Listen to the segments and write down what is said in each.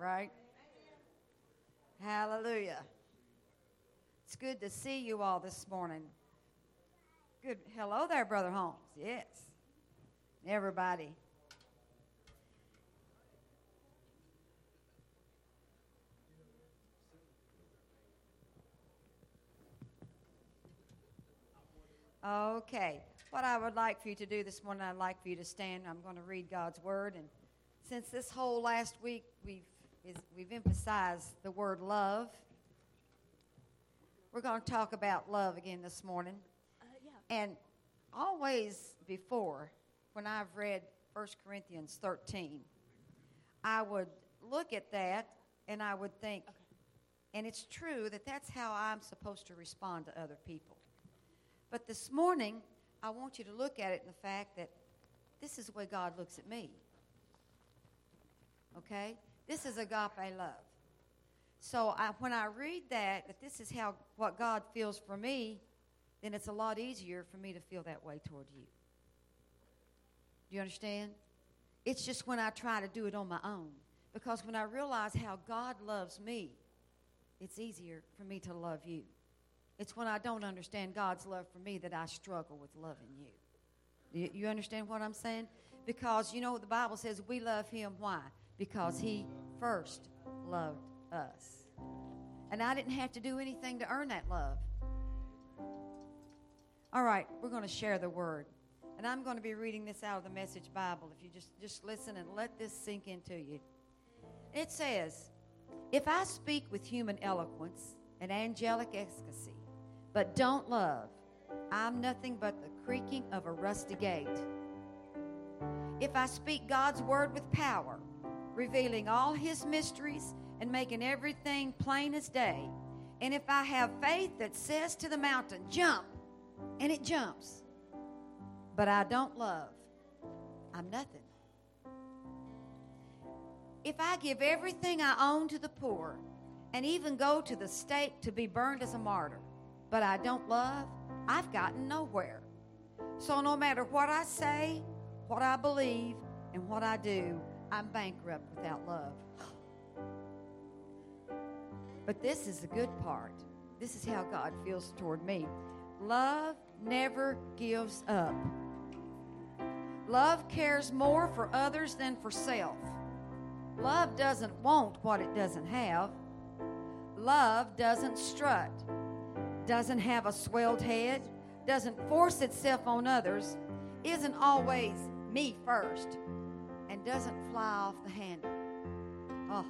right? Hallelujah. It's good to see you all this morning. Good. Hello there, Brother Holmes. Yes. Everybody. Okay. What I would like for you to do this morning, I'd like for you to stand. I'm going to read God's Word. And since this whole last week we've emphasized the word love, we're going to talk about love again this morning. And always before, when I've read 1 Corinthians 13, I would look at that and I would think, and it's true that that's how I'm supposed to respond to other people. But this morning, I want you to look at it in the fact that this is the way God looks at me. Okay? This is agape love. So when I read that this is what God feels for me, then it's a lot easier for me to feel that way toward you. Do you understand? It's just when I try to do it on my own. Because when I realize how God loves me, it's easier for me to love you. It's when I don't understand God's love for me that I struggle with loving you. You understand what I'm saying? Because, you know, the Bible says we love him. Why? Because he first loved us. And I didn't have to do anything to earn that love. All right, we're going to share the word. And I'm going to be reading this out of the Message Bible. If you just listen and let this sink into you. It says, if I speak with human eloquence and angelic ecstasy, but don't love, I'm nothing but the creaking of a rusty gate. If I speak God's word with power, revealing all his mysteries and making everything plain as day, and if I have faith that says to the mountain, jump, and it jumps, but I don't love, I'm nothing. If I give everything I own to the poor and even go to the stake to be burned as a martyr, but I don't love, I've gotten nowhere. So no matter what I say, what I believe, and what I do, I'm bankrupt without love. But this is the good part. This is how God feels toward me. Love never gives up. Love cares more for others than for self. Love doesn't want what it doesn't have. Love doesn't strut, doesn't have a swelled head, doesn't force itself on others, isn't always me first, and doesn't fly off the handle. Oh.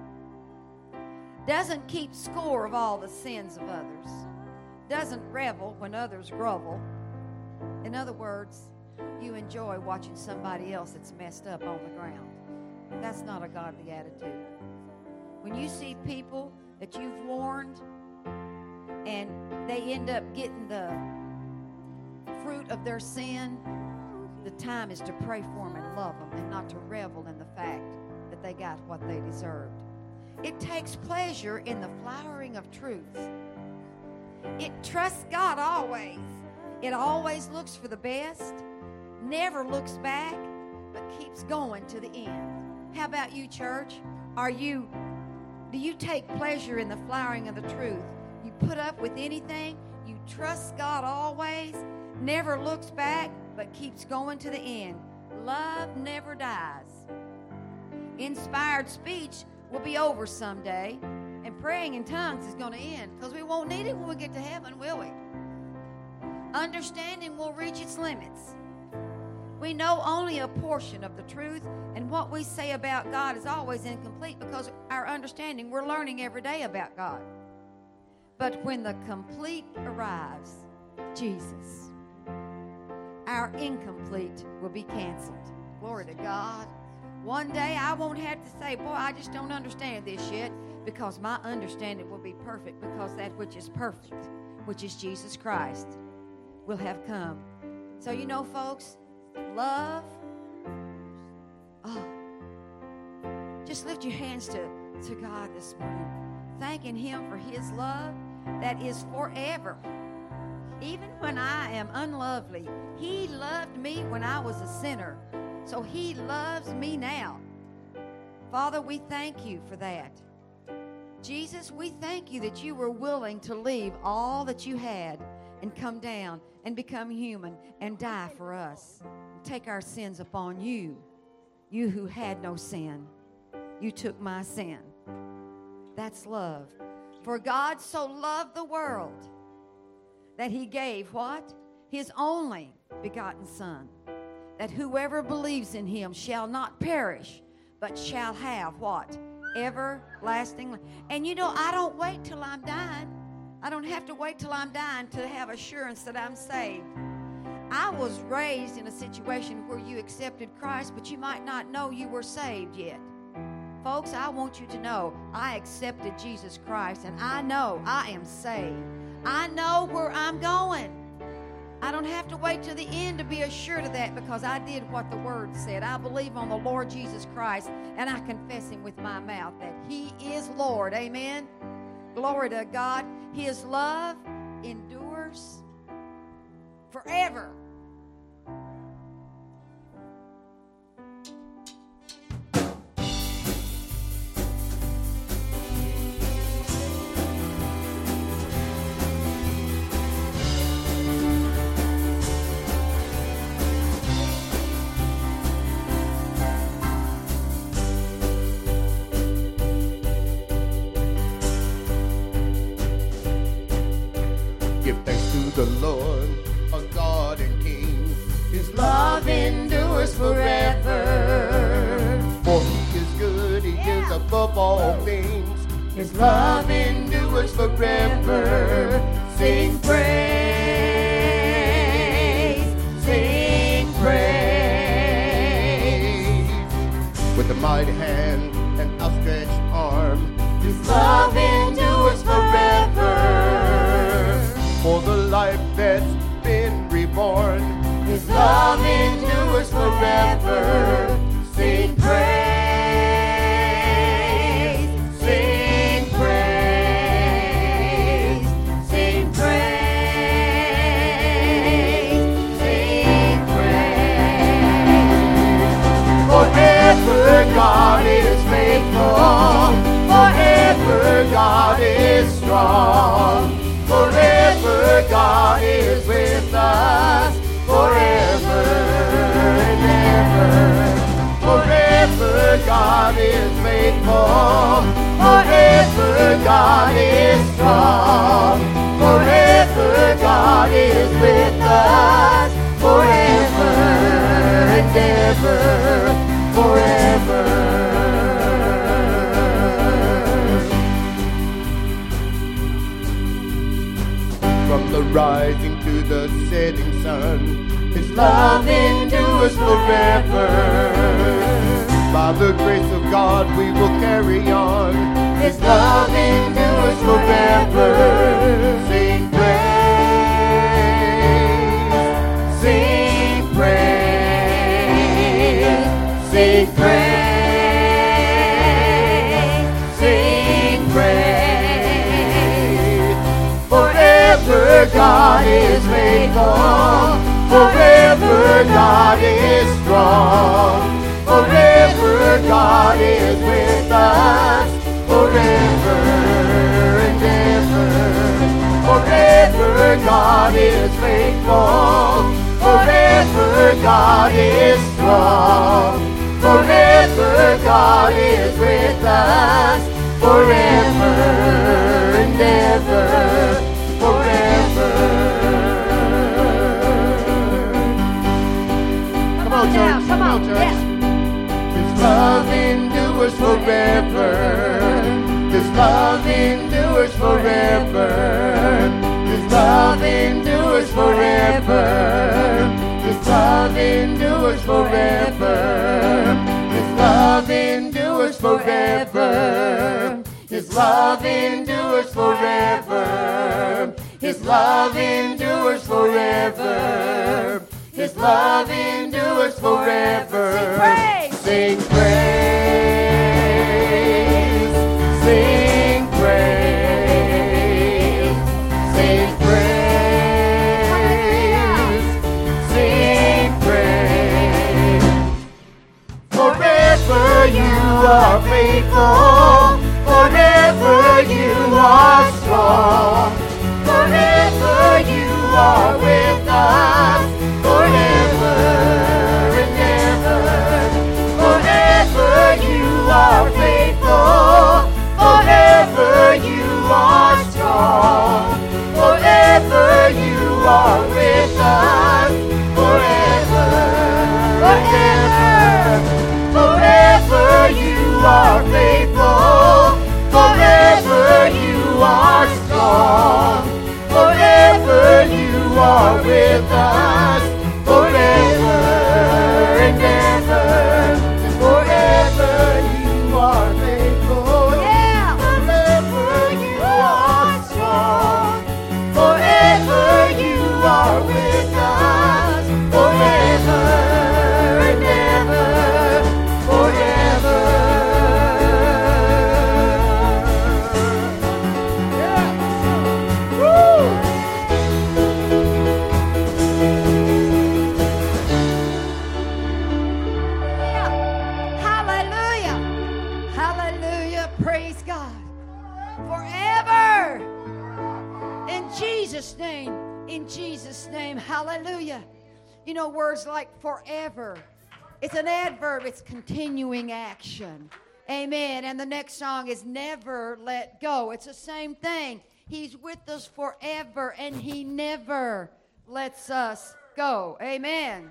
Doesn't keep score of all the sins of others. Doesn't revel when others grovel. In other words, you enjoy watching somebody else that's messed up on the ground. That's not a godly attitude. When you see people that you've warned and they end up getting the fruit of their sin, the time is to pray for them and love them and not to revel in the fact that they got what they deserved. It takes pleasure in the flowering of truth. It trusts God always. It always looks for the best, never looks back, but keeps going to the end. How about you, church? Do you take pleasure in the flowering of the truth? You put up with anything? You trust God always, never looks back, but keeps going to the end. Love never dies. Inspired speech will be over someday, and praying in tongues is going to end, because we won't need it when we get to heaven, will we? Understanding will reach its limits. We know only a portion of the truth, and what we say about God is always incomplete because our understanding, we're learning every day about God. But when the complete arrives, Jesus, our incomplete will be canceled. Glory to God. One day I won't have to say, boy, I just don't understand this yet, because my understanding will be perfect, because that which is perfect, which is Jesus Christ, will have come. So you know, folks, love, just lift your hands to God this morning, thanking him for his love that is forever. Even when I am unlovely, he loved me when I was a sinner. So he loves me now. Father, we thank you for that. Jesus, we thank you that you were willing to leave all that you had and come down and become human and die for us. Take our sins upon you. You who had no sin, you took my sin. That's love. For God so loved the world that he gave what? His only begotten Son, that whoever believes in him shall not perish, but shall have what? Everlasting life. And you know, I don't wait till I'm dying. I don't have to wait till I'm dying to have assurance that I'm saved. I was raised in a situation where you accepted Christ, but you might not know you were saved yet. Folks, I want you to know I accepted Jesus Christ, and I know I am saved. I know where I'm going. I don't have to wait till the end to be assured of that, because I did what the Word said. I believe on the Lord Jesus Christ, and I confess him with my mouth that he is Lord. Amen. Glory to God. His love endures forever. Give thanks to the Lord, our God and King. His love endures forever. For he is good, he is above all things. His love endures forever. Sing praise, sing praise. With a mighty hand and outstretched arm, his love endures forever. For the life that's been reborn, his love endures forever. Sing praise, sing praise, sing praise, sing praise. Forever God is faithful, forever God is strong. Forever God is with us, forever and ever. Forever God is faithful, forever God is strong. Forever God is with us, forever and ever, forever. From the rising to the setting sun, his love endures forever. By the grace of God we will carry on. His love endures forever. Sing praise, sing praise, sing praise, sing praise. Forever God is faithful, forever God is strong. Forever God is with us, forever and ever. Forever God is faithful, forever God is strong. Forever God is with us, forever and ever, forever. Come on, church. Come on, church. Yeah. His love endures forever. His love endures forever. His love endures forever. His love endures forever. His love endures forever. His love endures forever. His love endures forever. His love endures forever. Sing praise. Sing praise. Sing praise. Sing praise. Sing praise. Forever you are strong. Forever you are with us, forever and ever. Forever you are faithful, forever you are strong. Forever you are with us, forever, forever. Forever you are faithful, forever you are strong. Forever you are with us, forever and ever. Forever you are faithful, Yeah. forever you are strong. Forever you are with us, forever and ever. Forever. Yeah. Woo. Hallelujah. Hallelujah. Praise God. Forever. In Jesus' name. In Jesus' name. Hallelujah. You know, words like forever. It's an adverb. It's continuing action. Amen. And the next song is never let go. It's the same thing. He's with us forever and he never lets us go. Amen.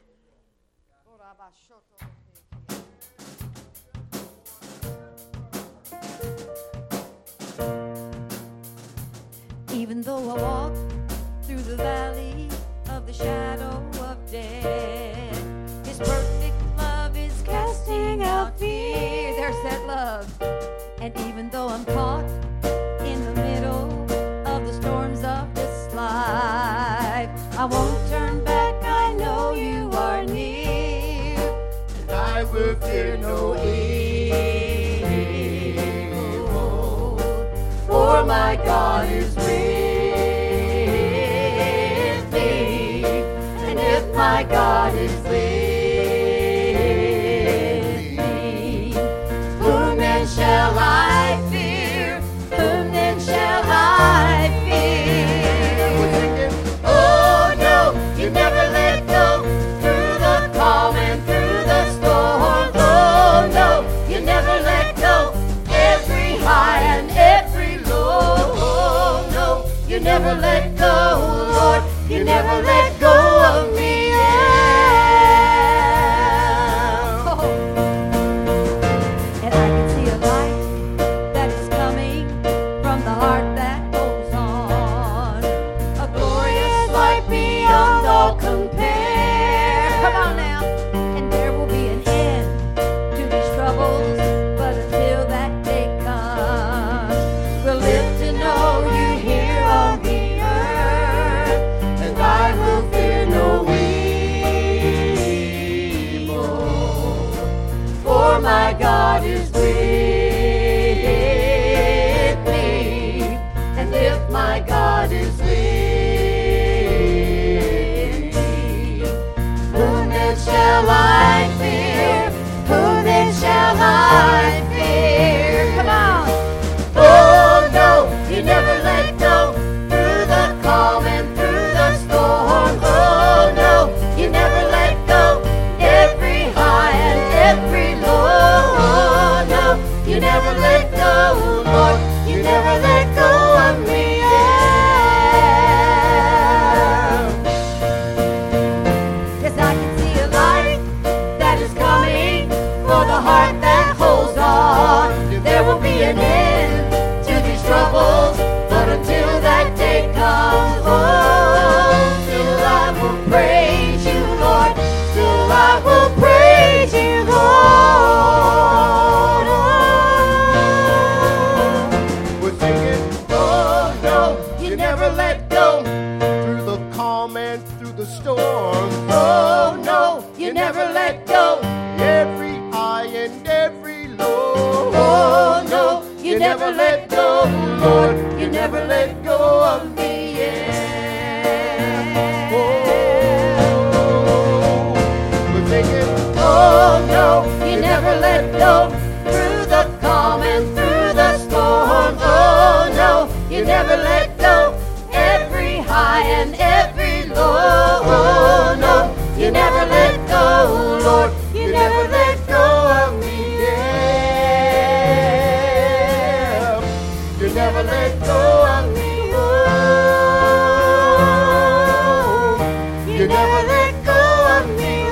Even though I walk through the valley of the shadow of death, His perfect love is casting out fear. There's that love. And even though I'm caught in the middle of the storms of this life, I won't turn back. I know You are near. And I will fear no evil, for my God is with me. And if my God is with me, whom then shall I fear? Whom then shall I fear? Oh no, You never let go, through the calm and through the storm. Oh no, You never let go, every high and every low. Oh no, You never let go, Lord. You never let go of me. Yeah. Oh. And I can see a light that is coming from the heart that holds on. A glorious light beyond all compare. Come on now. And there will be an end to these troubles, but until that day comes, we'll live to know You here on the earth. And I will fear no evil, for my God is with me. And if my God is with me, whom then shall I fear? Whom then shall I fear? Come on. Oh no, You never let go, through the calm and through the storm. Oh no, You never let go, every high and every low. Oh no, You never let go, Lord. You never let go of me. Yeah. Yes, I can see a light That is coming for the heart that holds on. There will be an end to these troubles, but until that day comes, oh, still I will praise You, Lord. Still I will praise You, Lord. We're singing, oh no, You never let go, through the calm and through the storm. Oh no, You never let go, every high and every low. Oh no, You never let go, Lord. You never let go of me. Yeah. Oh, we're singing, oh no, You never let go, through the calm and through the storm. Oh no, You never never let go of me. Oh, you never let go of me,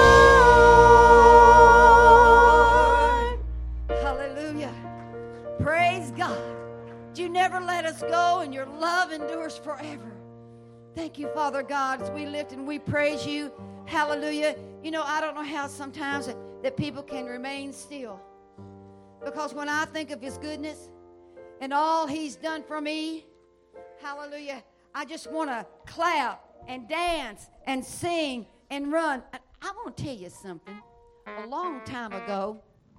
Lord. Hallelujah. Praise God. You never let us go, and your love endures forever. Thank you, Father God, as we lift and we praise you. Hallelujah. You know, I don't know how sometimes that people can remain still. Because when I think of his goodness and all he's done for me, hallelujah, I just want to clap and dance and sing and run. I want to tell you something. A long time ago,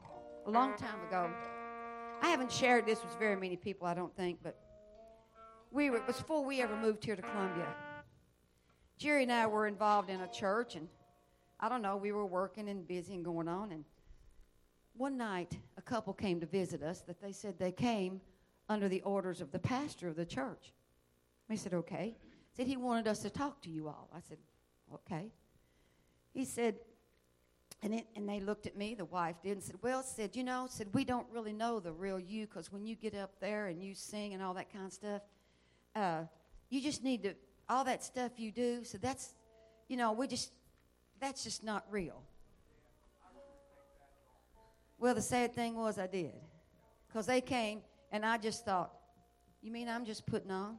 I haven't shared this with very many people, I don't think, but it was before we ever moved here to Columbia. Jerry and I were involved in a church, and I don't know, we were working and busy and going on, and one night a couple came to visit us that they said they came under the orders of the pastor of the church. We said, okay. He said he wanted us to talk to you all. I said, okay. He said, and they looked at me, the wife did, and said, well, said, we don't really know the real you, because when you get up there and you sing and all that kind of stuff, you just need to, all that stuff you do, so that's, that's just not real. Well, the sad thing was I did, because they came, and I just thought, you mean I'm just putting on?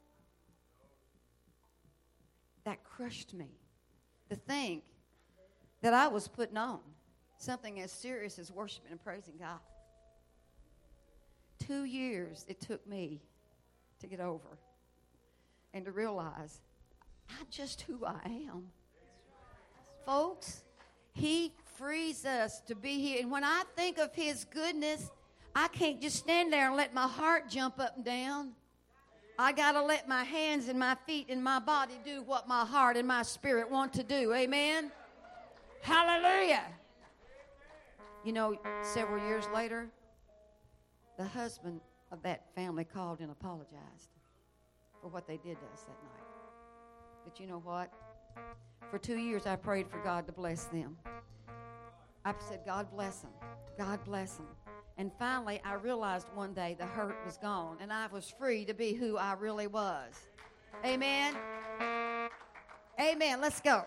That crushed me, to think that I was putting on something as serious as worshiping and praising God. 2 years it took me to get over and to realize I'm just who I am. Folks, he frees us to be here. And when I think of his goodness, I can't just stand there and let my heart jump up and down. I got to let my hands and my feet and my body do what my heart and my spirit want to do. Amen? Hallelujah. Several years later, the husband of that family called and apologized for what they did to us that night. But you know what? For 2 years, I prayed for God to bless them. I said, God bless them. God bless them. And finally, I realized one day the hurt was gone, and I was free to be who I really was. Amen? Amen. Let's go.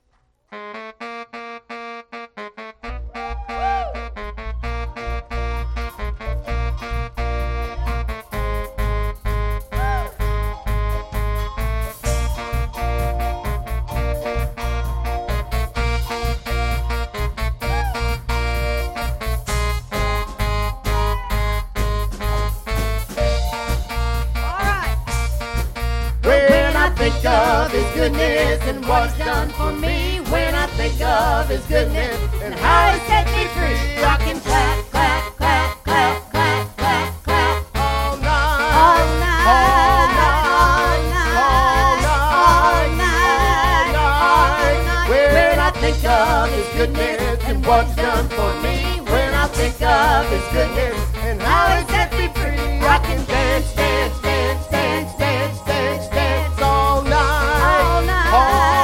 Think of his goodness and what he's done for me. When I think of his goodness and how he set me free, I can clap, clap, clap, clap, clap, clap, clap all night, all night, all night, all night. When I think of his goodness and what he's done for me, when I think of his goodness and how he set me free, I can dance, dance, dance, dance, dance, dance, dance all night, all night,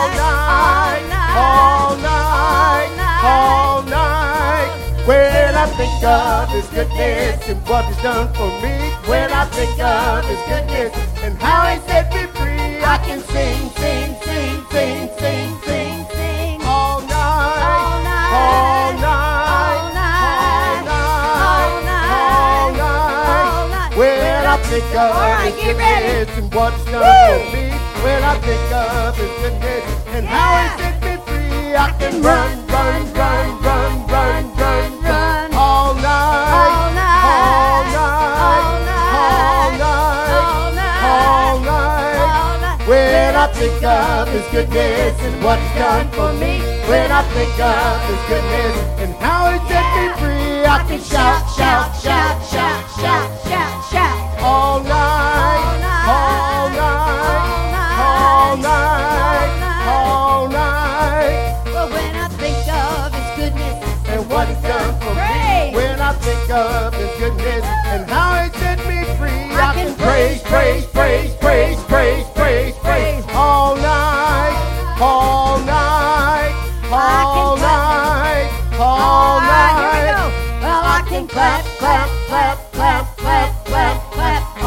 all night, all night. When I think of his goodness and what he's done for me, when I think of his goodness and how he set me free, I can sing, sing, sing, sing, sing, sing, sing all night, all night, all night, all night, all night. When I think of his goodness and what he's done for me, when I think of his goodness and how he set me free, I can run, run, run, run, run, run, run all night, all night, all night, all night, all night. When I think of his goodness and what he's done for me, when I think of his goodness and how he set me free, I can shout, shout, shout, shout, shout, shout, shout all night, all night, all night, all night. Well, when I think of his goodness and what he's done for me, when I think of his goodness and how he set me free, I can praise, praise, praise, praise, praise, praise, praise all night, all night, all night, all night. Here we go. Well, I can clap, clap, clap, clap, clap, clap, clap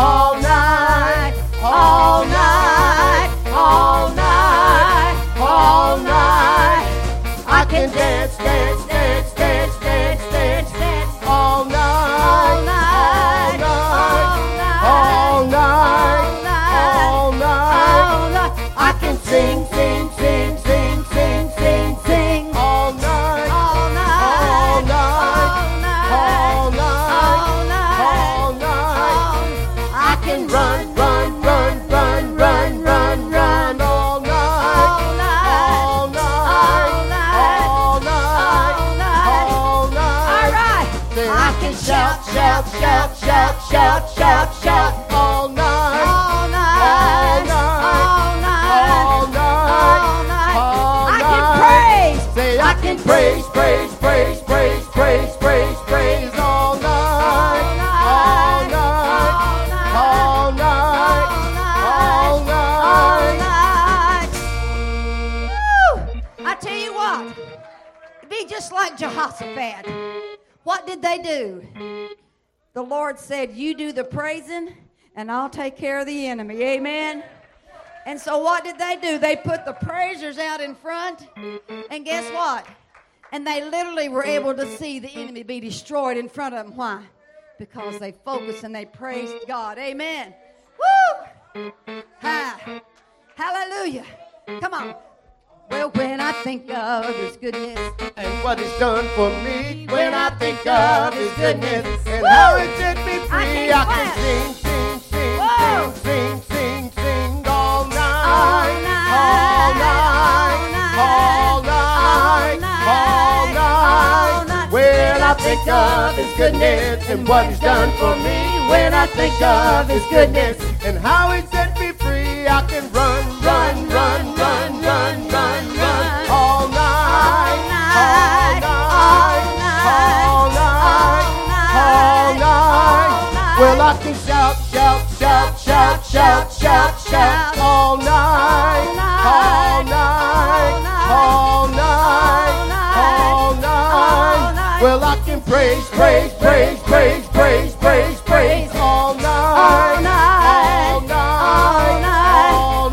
shout, shout, shout, shout, shout all night. All night. All night. All night. All night. All I night. can praise. Say I can praise, praise, praise, praise, praise, praise, praise all night. All night. All night. All night. Woo! I tell you what, be just like Jehoshaphat. What did they do? The Lord said, you do the praising and I'll take care of the enemy. Amen. And so what did they do? They put the praisers out in front, and guess what? And they literally were able to see the enemy be destroyed in front of them. Why? Because they focused and they praised God. Amen. Woo! Ha. Hallelujah. Come on. Well, when I think of His goodness and what He's done for me, when I think of His goodness and how He set me free, I can sing, sing, sing, Whoa. sing, sing, sing, sing all night, All night. all night, all night, all night. When I think of His goodness and what He's done for me, when I think of His goodness and how He set me free, I can run, run, run, run, run, run, run all night, all night, all night, all night. Well, I can shout, shout, shout, shout, shout, shout, shout all night, all night, all night, all night. Well, I can praise, praise, praise, praise, praise, praise, praise all night, all night, all night, all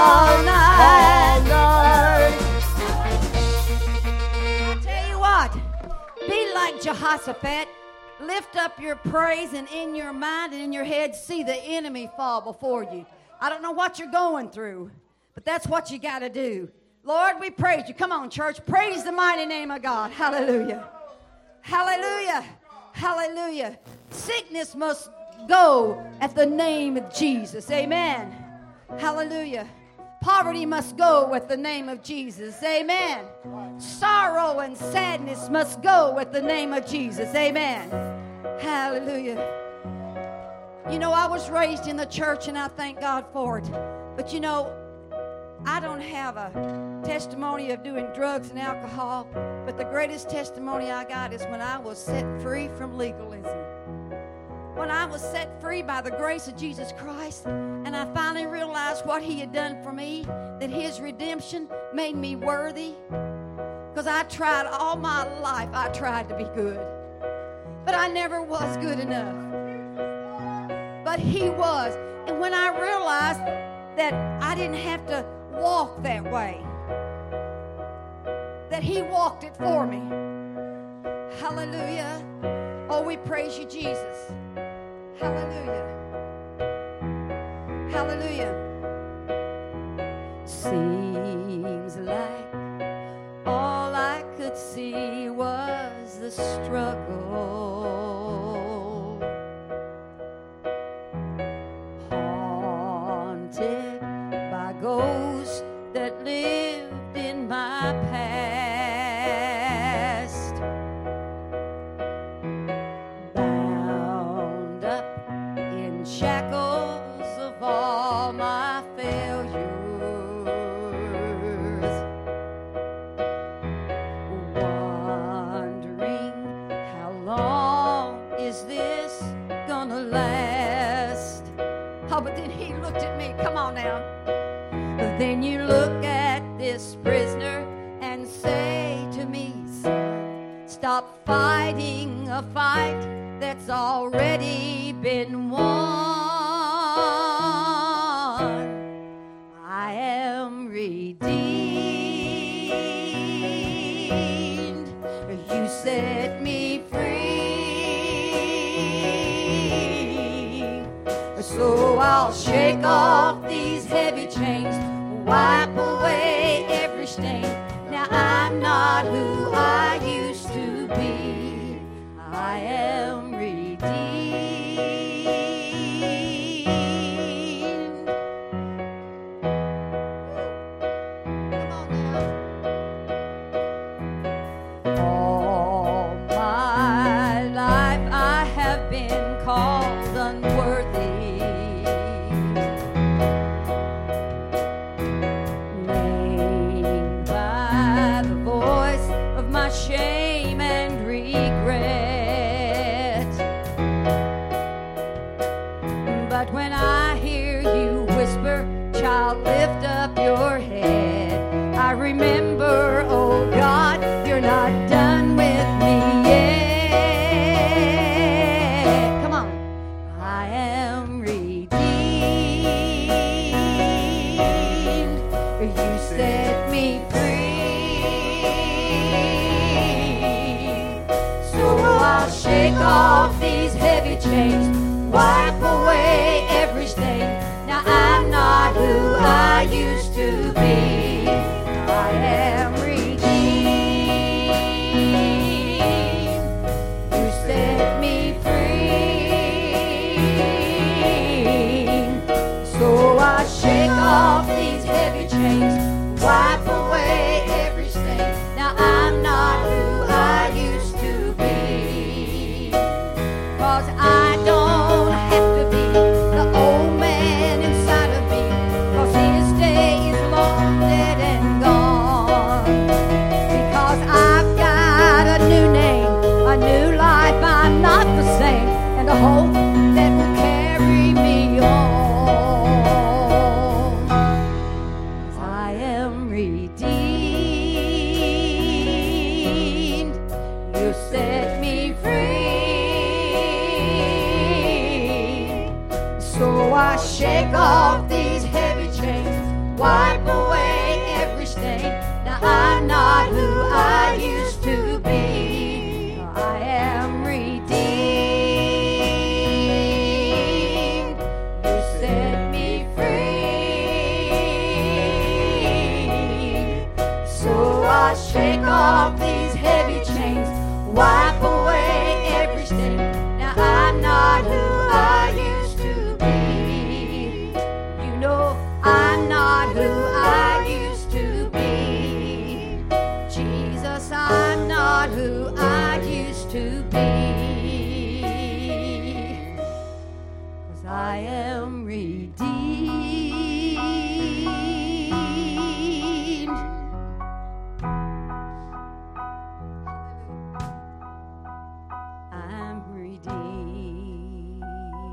night. I tell you what, be like Jehoshaphat. Lift up your praise, and in your mind and in your head, see the enemy fall before you. I don't know what you're going through, but that's what you got to do. Lord, we praise you. Come on, church. Praise the mighty name of God. Hallelujah. Hallelujah. Hallelujah. Sickness must go at the name of Jesus. Amen. Hallelujah. Poverty must go at the name of Jesus. Amen. Sorrow and sadness must go at the name of Jesus. Amen. Hallelujah. You know, I was raised in the church and I thank God for it. But you know, I don't have a testimony of doing drugs and alcohol, but the greatest testimony I got is when I was set free from legalism. When I was set free by the grace of Jesus Christ, and I finally realized what He had done for me, that His redemption made me worthy. Because I tried all my life, I tried to be good. But I never was good enough. But He was. And when I realized that I didn't have to walk that way, that He walked it for me. Hallelujah. Oh, we praise you, Jesus. Hallelujah. Hallelujah. Seems like all I could see was the struggle. Haunted by ghosts that lived in my past. Bound up in shackles of all my failures. Wondering how long is this gonna last? Oh, but then He looked at me. Come on now. But then you look at this prisoner and say to me, son, stop fighting a fight that's already been won. I am redeemed. You set me free. So I'll shake off these heavy chains, wipe away every stain. Now I'm not who I used to be. I am redeemed. Come on now. All my life I have been chains, wipe away every stain. Now I'm not who I used to be. I am redeemed. You set me free. So I shake off these heavy chains, wipe away every stain. Now I'm not who I used to be. 'Cause I don't have to be the old man inside of me, 'cause his day is long dead and gone. Because I've got a new name, a new life, I'm not the same, and a hope that will carry me on. 'Cause I am redeemed. You set me free. So I shake off these heavy chains, wipe away every stain. Now I'm not who I used to be. I am redeemed. You set me free. So I shake off these heavy chains, wipe away every stain. Now I'm not who I used to be. You know I'm not who I used to be. Jesus, I'm not who I used to be. 'Cause I am redeemed. I'm redeemed.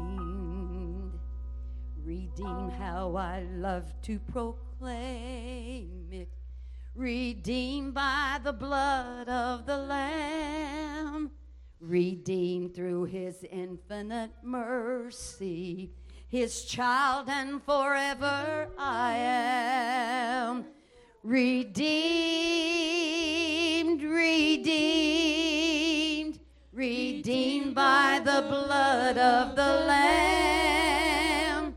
Redeemed, how I love to proclaim it. Redeemed by the blood of the Lamb. Redeemed through his infinite mercy. His child, and forever I am. Redeemed, redeemed, redeemed by the blood of the Lamb.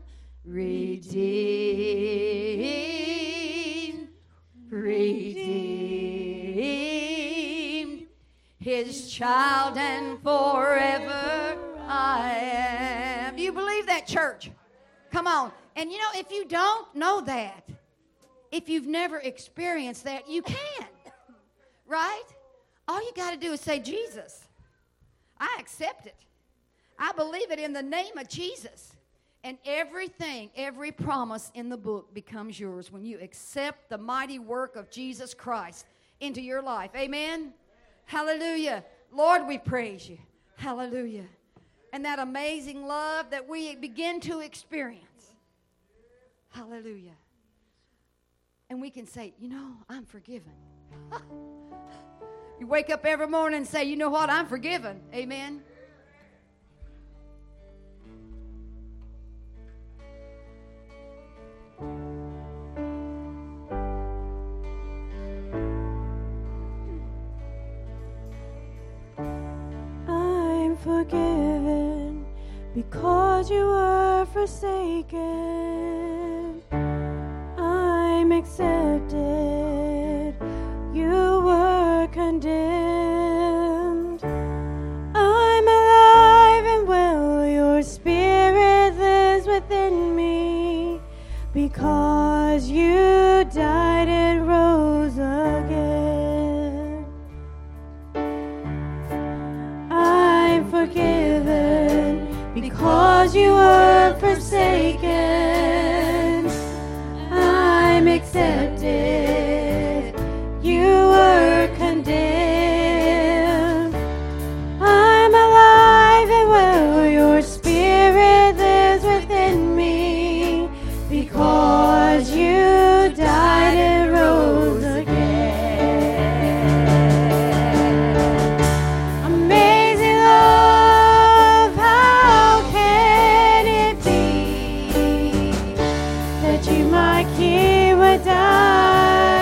Redeemed, redeemed, his child, and forever I am. Do you believe that, church? Come on. And you know, if you don't know that, if you've never experienced that, you can. Right? All you got to do is say, Jesus, I accept it. I believe it in the name of Jesus. And everything, every promise in the book becomes yours when you accept the mighty work of Jesus Christ into your life. Amen? Hallelujah. Lord, we praise you. Hallelujah. And that amazing love that we begin to experience. Hallelujah. And we can say, you know, I'm forgiven. You wake up every morning and say, you know what, I'm forgiven. Amen. I'm forgiven because you were forsaken. I'm accepted. You were condemned. I'm alive and well. Your spirit lives within me because you died and rose again. I'm forgiven because you were forsaken. I'm accepted. You were condemned. I'm alive and well. Your spirit lives within me because you died and rose again. Amazing love, how can it be? That you, my King, would die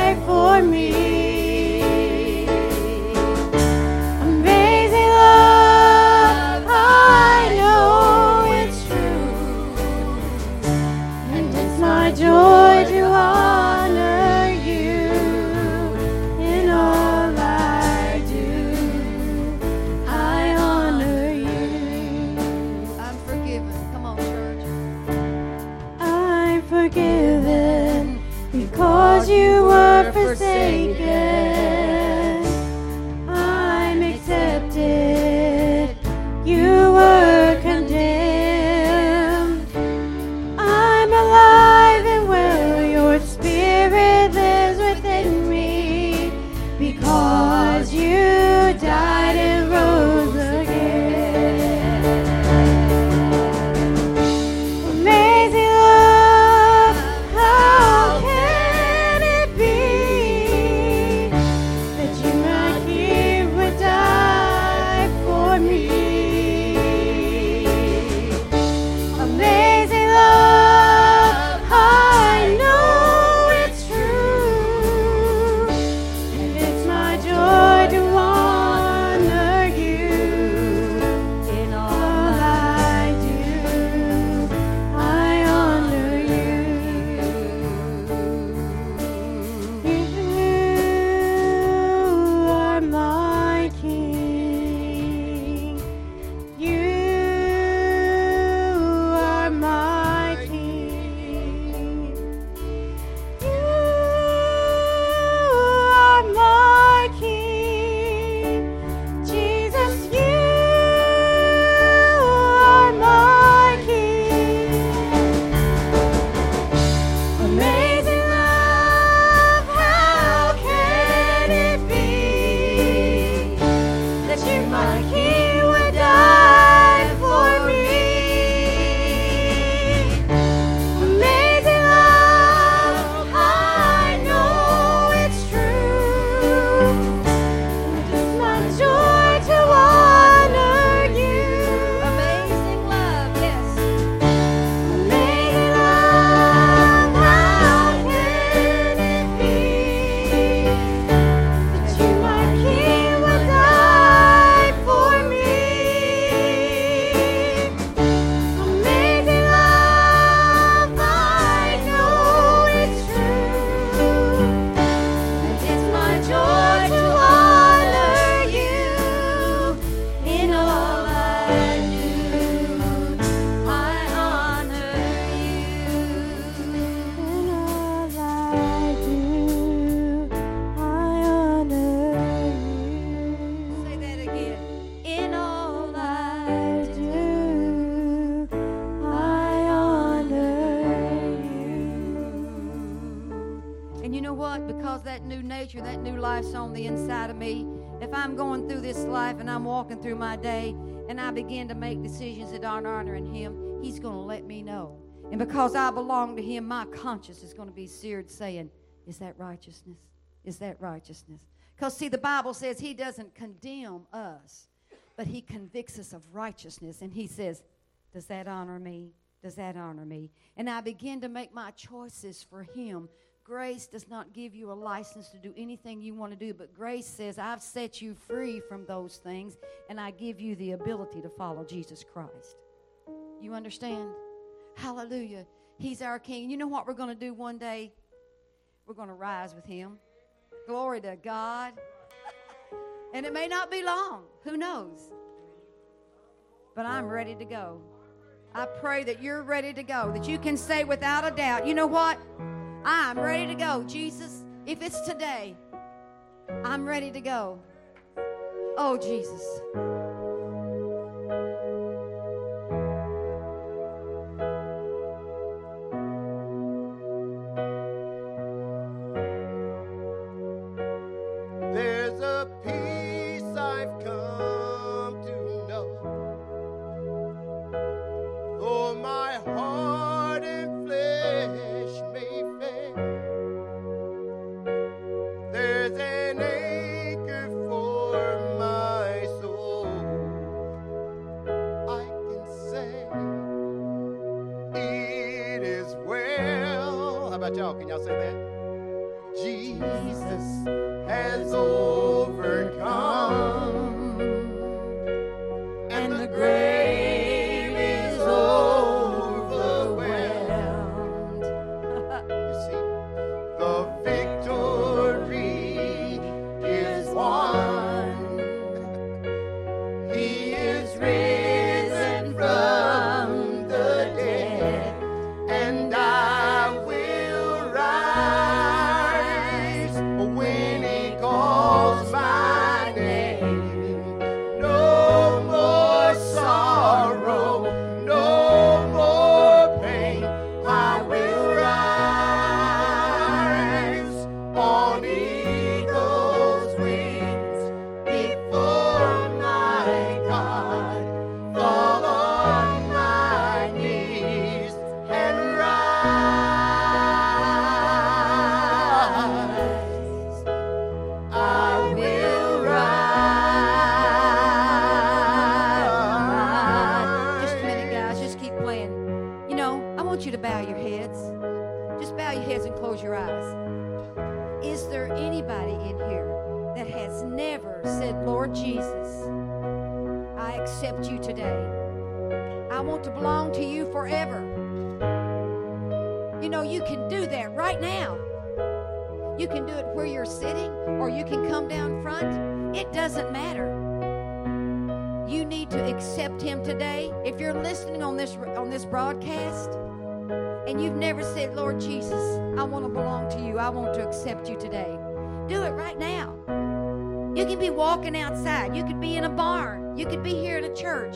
forgiven, because you were forsaken. I'm accepted, you were condemned. I'm alive and well, your spirit lives within me, because you died and rose again. Amazing love, how can it be that you, my King, would die for me? Amazing love, I know it's true, and it's my joy to honor you. In all I do, I honor you. You are my King. You are my King. You are my King. Jesus, you are my King. Amazing love, how can it be that you, my King, would die for me? Amazing love, I know it's true. It's my joy to honor you. Amazing love, yes. Amazing love, how can it be that you, my King, would die for me? Amazing love, I know it's true, and it's my joy to honor you. In all I do, I honor you. In all I do, I honor you. Say that again. In all I do. I honor you. And you know what? Because that new nature, that new life's on the inside of me, if I'm going through this life and I'm walking through my day and I begin to make decisions that aren't honoring Him, He's going to let me know. And because I belong to Him, my conscience is going to be seared saying, is that righteousness? Is that righteousness? Because, see, the Bible says He doesn't condemn us, but He convicts us of righteousness. And He says, does that honor me? Does that honor me? And I begin to make my choices for Him. Grace does not give you a license to do anything you want to do, but grace says, I've set you free from those things, and I give you the ability to follow Jesus Christ. You understand? Hallelujah. He's our King. You know what we're going to do one day? We're going to rise with Him. Glory to God. And it may not be long. Who knows? But I'm ready to go. I pray that you're ready to go, that you can say without a doubt, you know what? I'm ready to go. Jesus, if it's today, I'm ready to go. Oh, Jesus. There's a peace I've come to know. Though my heart and flesh may fail, there's an anchor for my soul. I can say it is well. How about y'all? Can y'all say that? Jesus has overcome, and the grave is overwhelmed. You see, the victory is won. He is risen from the dead, and I playing. You know, I want you to bow your heads. Just bow your heads and close your eyes. Is there anybody in here that has never said, Lord Jesus, I accept you today. I want to belong to you forever. You know, you can do that right now. You can do it where you're sitting, or you can come down front. It doesn't matter. You need to accept him today. If you're listening on this broadcast and you've never said, Lord Jesus, I want to belong to you. I want to accept you today. Do it right now. You can be walking outside. You could be in a barn. You could be here in a church.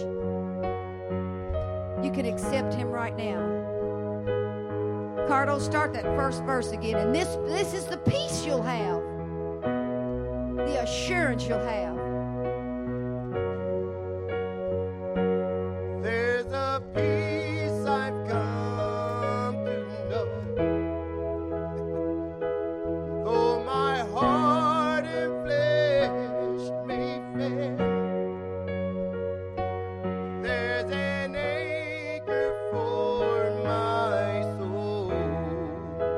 You can accept him right now. Cardo, start that first verse again. And this is the peace you'll have. The assurance you'll have. There's a peace I've come to know. Though my heart and flesh may fail, there's an anchor for my soul.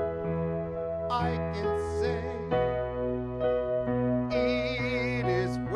I can say it is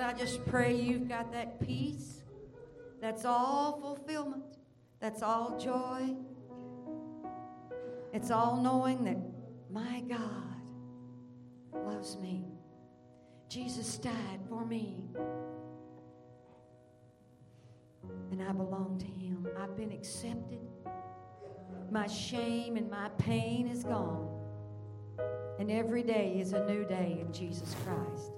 I just pray you've got that peace. That's all fulfillment. That's all joy. It's all knowing that my God loves me. Jesus died for me. And I belong to him. I've been accepted. My shame and my pain is gone. And every day is a new day in Jesus Christ.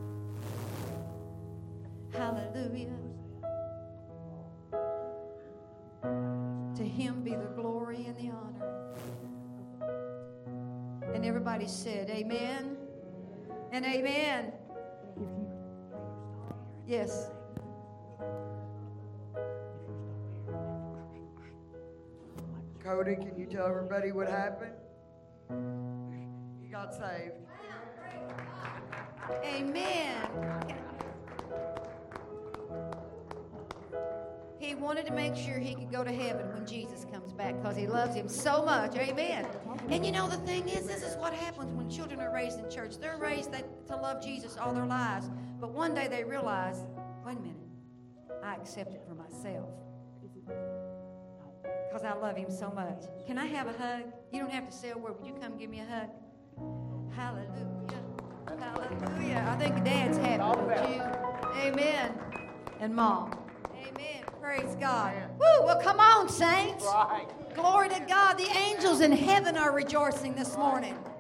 Hallelujah. To him be the glory and the honor. And everybody said, amen and amen. Yes. Cody, can you tell everybody what happened? You got saved. Amen. He wanted to make sure he could go to heaven when Jesus comes back because he loves him so much. Amen. And you know, the thing is, this is what happens when children are raised in church. They're raised to love Jesus all their lives. But one day they realize, wait a minute, I accept it for myself. Because I love him so much. Can I have a hug? You don't have to say a word. Would you come give me a hug? Hallelujah. Hallelujah. I think Dad's happy with you. Amen. And Mom. Amen. Praise God. Woo! Well, come on, saints. Glory to God. The angels in heaven are rejoicing this morning.